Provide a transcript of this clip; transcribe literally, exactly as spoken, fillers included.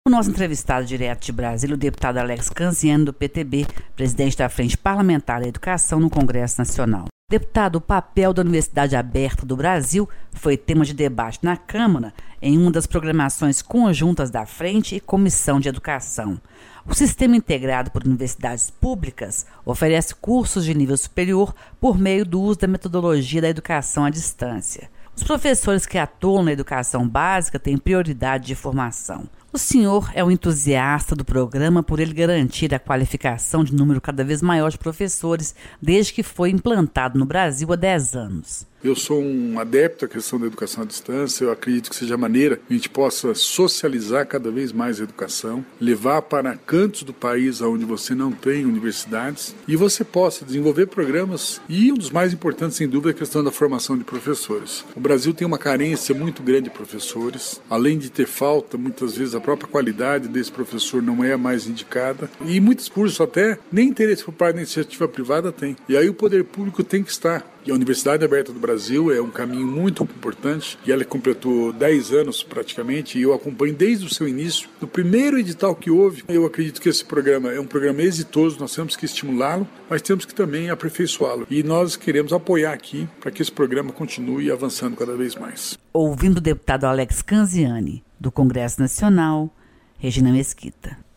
O nosso entrevistado direto de Brasília, o deputado Alex Canziani, do P T B, presidente da Frente Parlamentar da Educação no Congresso Nacional. Deputado, o papel da Universidade Aberta do Brasil foi tema de debate na Câmara em uma das programações conjuntas da Frente e Comissão de Educação. O Sistema Integrado por Universidades Públicas oferece cursos de nível superior por meio do uso da metodologia da educação à distância. Os professores que atuam na educação básica têm prioridade de formação. O senhor é um entusiasta do programa por ele garantir a qualificação de número cada vez maior de professores desde que foi implantado no Brasil há dez anos. Eu sou um adepto à questão da educação à distância. Eu acredito que seja a maneira que a gente possa socializar cada vez mais a educação, levar para cantos do país onde você não tem universidades e você possa desenvolver programas. E um dos mais importantes, sem dúvida, é a questão da formação de professores. O Brasil tem uma carência muito grande de professores. Além de ter falta, muitas vezes a própria qualidade desse professor não é a mais indicada. E muitos cursos até nem interesse por parte da iniciativa privada tem. E aí o poder público tem que estar. E a Universidade Aberta do Brasil é um caminho muito importante e ela completou dez anos praticamente e eu acompanho desde o seu início, do primeiro edital que houve. Eu acredito que esse programa é um programa exitoso, nós temos que estimulá-lo, mas temos que também aperfeiçoá-lo. E nós queremos apoiar aqui para que esse programa continue avançando cada vez mais. Ouvindo o deputado Alex Canziani, do Congresso Nacional, Regina Mesquita.